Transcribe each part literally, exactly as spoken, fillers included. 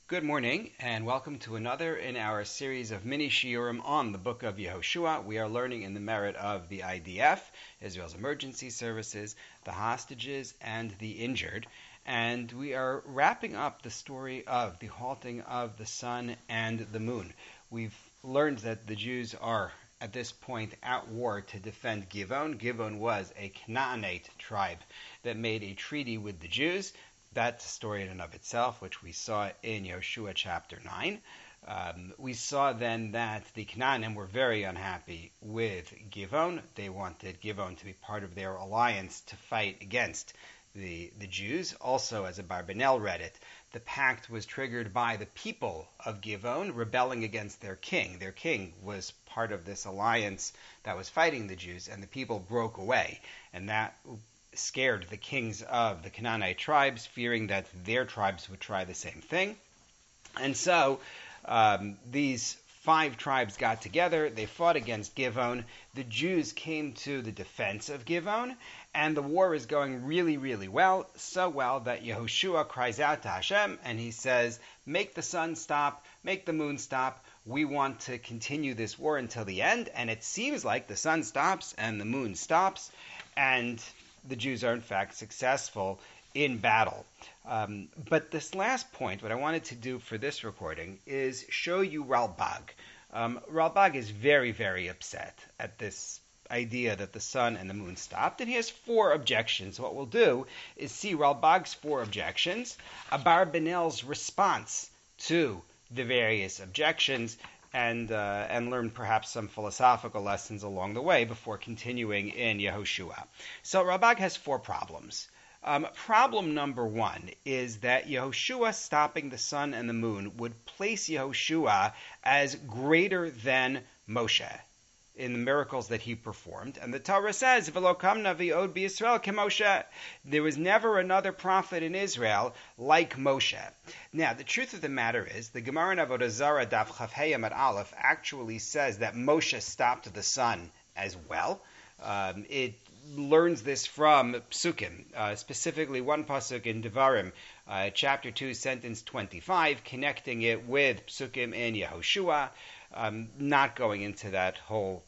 Good morning, and welcome to another in our series of mini shiurim on the book of Yehoshua. We are learning in the merit of the I D F, Israel's emergency services, the hostages, and the injured. And we are wrapping up the story of the halting of the sun and the moon. We've learned that the Jews are at this point at war to defend Givon. Givon was a Canaanite tribe that made a treaty with the Jews. That's a story in and of itself, which we saw in Yehoshua chapter nine. Um, we saw then that the Canaanim were very unhappy with Givon. They wanted Givon to be part of their alliance to fight against the, the Jews. Also, as Abarbanel read it, the pact was triggered by the people of Givon rebelling against their king. Their king was part of this alliance that was fighting the Jews, and the people broke away. And that scared the kings of the Canaanite tribes, fearing that their tribes would try the same thing. And so um, these five tribes got together. They fought against Givon. The Jews came to the defense of Givon, and the war is going really, really well, so well that Yehoshua cries out to Hashem, and he says, make the sun stop, make the moon stop. We want to continue this war until the end. And it seems like the sun stops and the moon stops, and the Jews are in fact successful in battle. Um, but this last point, what I wanted to do for this recording is show you Ralbag. Um, Ralbag is very, very upset at this idea that the sun and the moon stopped, and he has four objections. What we'll do is see Ralbag's four objections, Abarbanel's response to the various objections, and uh, and learn perhaps some philosophical lessons along the way before continuing in Yehoshua. So Ralbag has four problems. Um, problem number one is that Yehoshua stopping the sun and the moon would place Yehoshua as greater than Moshe in the miracles that he performed. And the Torah says, V'lo kamna v'yod b'Yisrael k'Moshe. There was never another prophet in Israel like Moshe. Now, the truth of the matter is, the Gemara in Avodah Zarah Daf Chaf Hey Amud Aleph actually says that Moshe stopped the sun as well. Um, it learns this from Psukim, uh, specifically one pasuk in Devarim, uh, chapter two, sentence twenty-five, connecting it with Psukim in Yehoshua. Um, not going into that whole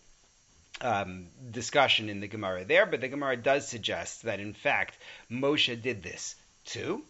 Um, discussion in the Gemara there, but the Gemara does suggest that in fact Moshe did this too.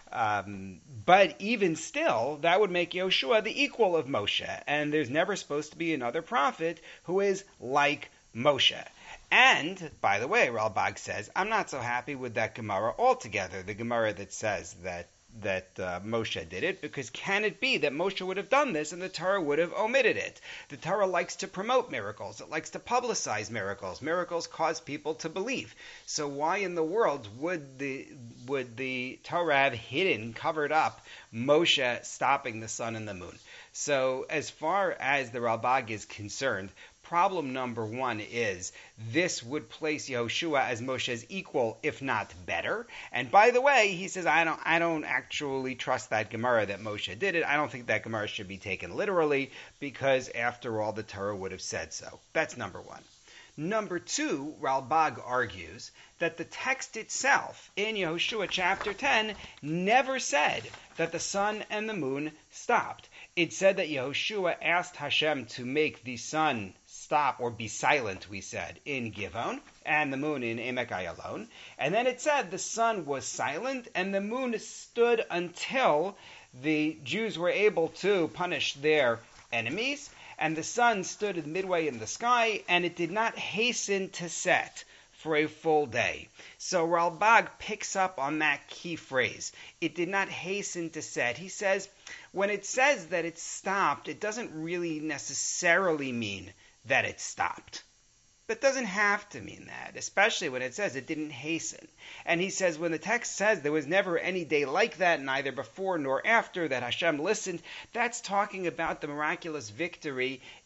Um, but even still, that would make Yehoshua the equal of Moshe, and there's never supposed to be another prophet who is like Moshe. And, by the way, Ralbag says, I'm not so happy with that Gemara altogether, the Gemara that says that that uh, Moshe did it, because can it be that Moshe would have done this and the Torah would have omitted it? The Torah likes to promote miracles. It likes to publicize miracles. Miracles cause people to believe. So why in the world would the would the Torah have hidden, covered up Moshe stopping the sun and the moon? So as far as the Ralbag is concerned, problem number one is this would place Yehoshua as Moshe's equal, if not better. And by the way, he says, I don't I don't actually trust that Gemara that Moshe did it. I don't think that Gemara should be taken literally, because after all, the Torah would have said so. That's number one. Number two, Ralbag argues that the text itself in Yehoshua chapter ten never said that the sun and the moon stopped. It said that Yehoshua asked Hashem to make the sun stop or be silent, we said, in Givon, and the moon in Emek Ayalon. And then it said the sun was silent and the moon stood until the Jews were able to punish their enemies, and the sun stood midway in the sky, and it did not hasten to set for a full day. So Ralbag picks up on that key phrase. It did not hasten to set. He says, when it says that it stopped, it doesn't really necessarily mean that it stopped. That doesn't have to mean that, especially when it says it didn't hasten. And he says when the text says there was never any day like that, neither before nor after, that Hashem listened, that's talking about the miraculous victory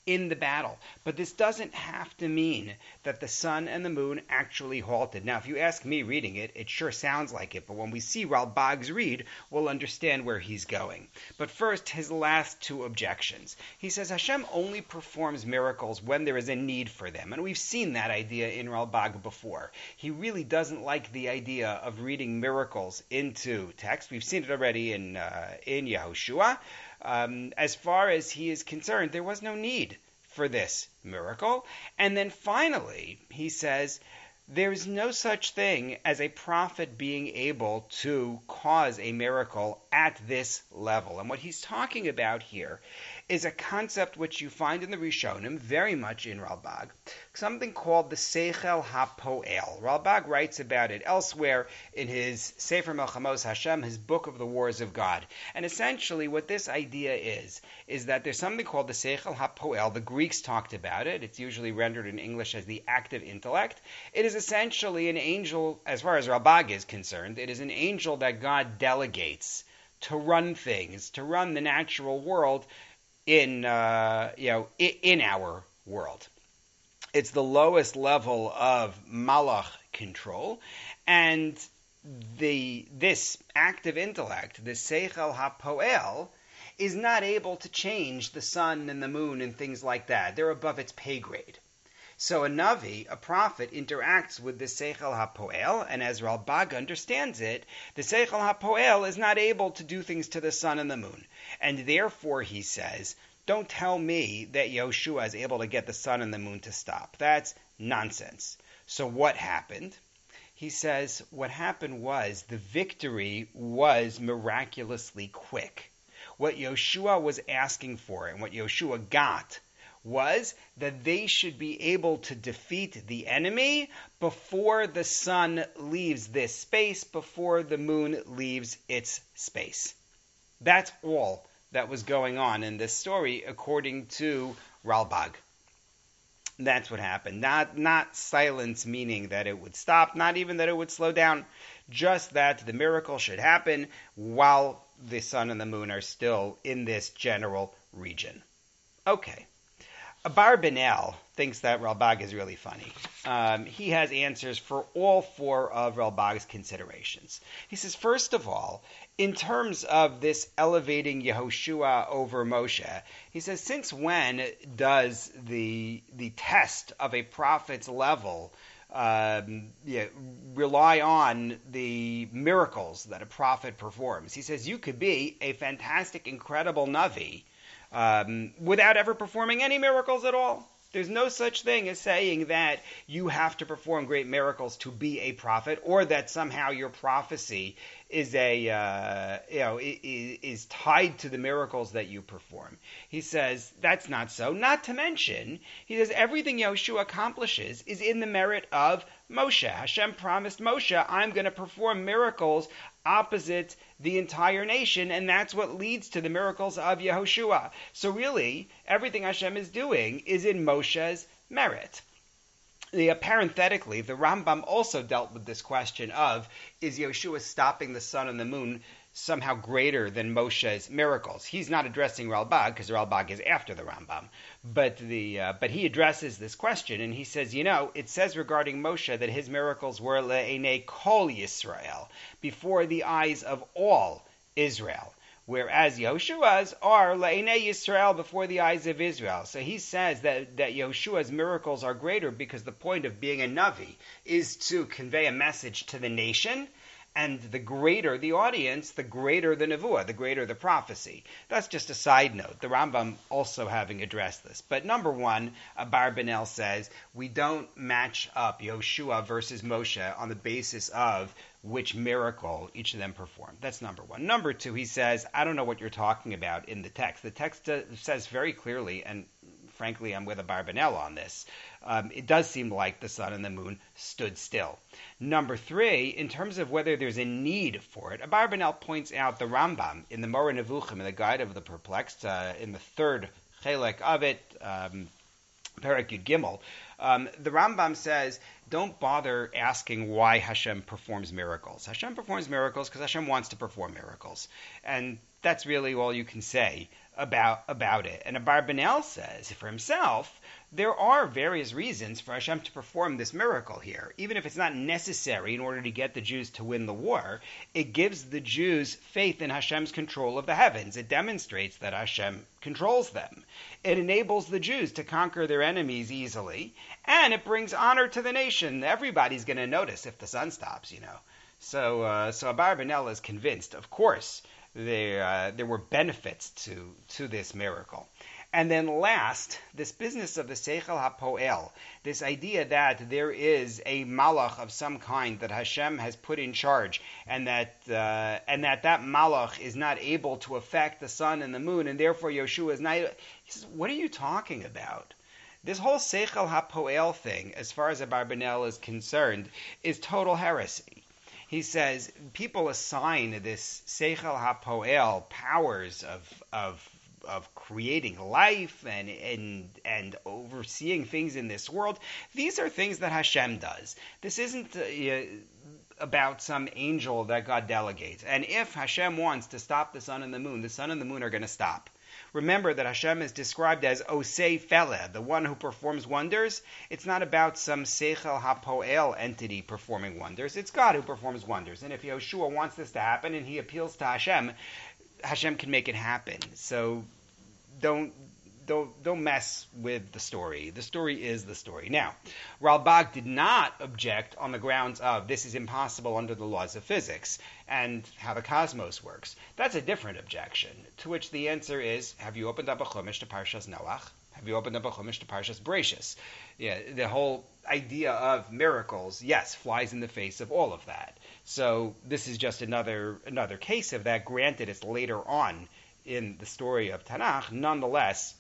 in the battle. But this doesn't have to mean that the sun and the moon actually halted. Now, if you ask me reading it, it sure sounds like it, but when we see Ralbag's read, we'll understand where he's going. But first, his last two objections. He says Hashem only performs miracles when there is a need for them, and we've seen that idea in Ralbag before. He really doesn't like the idea of reading miracles into text. We've seen it already in, uh, in Yehoshua. Um, as far as he is concerned, there was no need for this miracle. And then finally, he says, there's no such thing as a prophet being able to cause a miracle at this level. And what he's talking about here is a concept which you find in the Rishonim, very much in Ralbag, something called the Seichel HaPoel. Ralbag writes about it elsewhere in his Sefer Melchamos Hashem, his book of the wars of God. And essentially what this idea is, is that there's something called the Seichel HaPoel. The Greeks talked about it. It's usually rendered in English as the active intellect. It is essentially an angel, as far as Ralbag is concerned, it is an angel that God delegates to run things, to run the natural world in uh, you know in our world. It's the lowest level of malach control, and the this active intellect, the seichel hapoel, is not able to change the sun and the moon and things like that. They're above its pay grade. So a Navi, a prophet, interacts with the Seichel HaPoel, and as Ralbag understands it, the Seichel HaPoel is not able to do things to the sun and the moon. And therefore, he says, don't tell me that Yehoshua is able to get the sun and the moon to stop. That's nonsense. So what happened? He says, what happened was the victory was miraculously quick. What Yehoshua was asking for and what Yehoshua got was that they should be able to defeat the enemy before the sun leaves this space, before the moon leaves its space. That's all that was going on in this story, according to Ralbag. That's what happened. Not, not silence meaning that it would stop, not even that it would slow down, just that the miracle should happen while the sun and the moon are still in this general region. Okay. Abarbanel thinks that Ralbag is really funny. Um, he has answers for all four of Ralbag's considerations. He says, first of all, in terms of this elevating Yehoshua over Moshe, he says, since when does the the test of a prophet's level um, yeah, rely on the miracles that a prophet performs? He says, you could be a fantastic, incredible Navi, Um, without ever performing any miracles at all. There's no such thing as saying that you have to perform great miracles to be a prophet, or that somehow your prophecy is a uh, you know is, is tied to the miracles that you perform. He says that's not so. Not to mention, he says everything Yehoshua accomplishes is in the merit of Moshe. Hashem promised Moshe, I'm going to perform miracles opposite the entire nation, and that's what leads to the miracles of Yehoshua. So really, everything Hashem is doing is in Moshe's merit. The, uh, parenthetically, the Rambam also dealt with this question of, is Yehoshua stopping the sun and the moon somehow greater than Moshe's miracles? He's not addressing Ralbag, because Ralbag is after the Rambam. But the uh, but he addresses this question, and he says, you know, it says regarding Moshe that his miracles were le'enei kol Yisrael, before the eyes of all Israel, whereas Yehoshua's are le'enei Yisrael, before the eyes of Israel. So he says that, that Yehoshua's miracles are greater because the point of being a Navi is to convey a message to the nation, and the greater the audience, the greater the nevuah, the greater the prophecy. That's just a side note. The Rambam also having addressed this. But number one, Abarbanel says, we don't match up Yehoshua versus Moshe on the basis of which miracle each of them performed. That's number one. Number two, he says, I don't know what you're talking about in the text. The text says very clearly, and frankly, I'm with Abarbanel on this. Um, it does seem like the sun and the moon stood still. Number three, in terms of whether there's a need for it, Abarbanel points out the Rambam in the Moreh Nevuchim, in the Guide of the Perplexed, uh, in the third chelek of it, um, Perek Yud Gimel, um, the Rambam says, don't bother asking why Hashem performs miracles. Hashem performs miracles because Hashem wants to perform miracles. And that's really all you can say about about it. And Abarbanel says for himself, there are various reasons for Hashem to perform this miracle here. Even if it's not necessary in order to get the Jews to win the war, it gives the Jews faith in Hashem's control of the heavens. It demonstrates that Hashem controls them. It enables the Jews to conquer their enemies easily, and it brings honor to the nation. Everybody's going to notice if the sun stops, you know. So, uh, so Abarbanel is convinced, of course, there uh, there were benefits to to this miracle. And then last, this business of the Seichel HaPoel, this idea that there is a malach of some kind that Hashem has put in charge, and that uh, and that that malach is not able to affect the sun and the moon, and therefore Yoshua is not. He says, what are you talking about? This whole Seichel HaPoel thing, as far as Abarbanel is concerned, is total heresy. He says people assign this Seichel HaPoel powers of of of creating life and and and overseeing things in this world. These are things that Hashem does. This isn't uh, about some angel that God delegates. And if Hashem wants to stop the sun and the moon, the sun and the moon are going to stop. Remember that Hashem is described as Osei Feleh, the one who performs wonders. It's not about some Seichel HaPoel entity performing wonders. It's God who performs wonders. And if Yoshua wants this to happen and he appeals to Hashem, Hashem can make it happen. So don't don't don't mess with the story. The story is the story. Now, Ralbag did not object on the grounds of this is impossible under the laws of physics and how the cosmos works. That's a different objection, to which the answer is, have you opened up a Chumash to Parshas Noach? Have you opened up a Chumash to Parshas Bereshis? Yeah, the whole idea of miracles, yes, flies in the face of all of that. So this is just another another case of that. Granted, it's later on in the story of Tanakh. Nonetheless,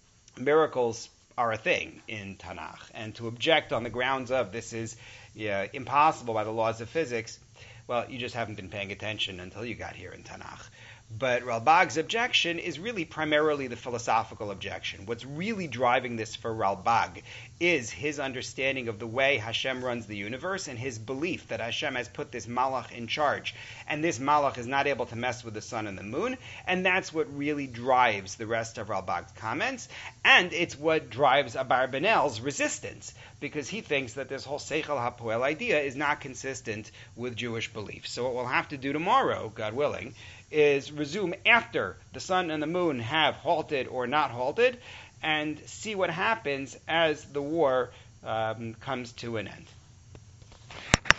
miracles are a thing in Tanakh. And to object on the grounds of this is yeah, impossible by the laws of physics, well, you just haven't been paying attention until you got here in Tanakh. But Ralbag's objection is really primarily the philosophical objection. What's really driving this for Ralbag is his understanding of the way Hashem runs the universe and his belief that Hashem has put this malach in charge. And this malach is not able to mess with the sun and the moon. And that's what really drives the rest of Ralbag's comments. And it's what drives Abarbanel's resistance, because he thinks that this whole Seichel HaPoel idea is not consistent with Jewish belief. So what we'll have to do tomorrow, God willing, is resume after the sun and the moon have halted or not halted, and see what happens as the war um, comes to an end.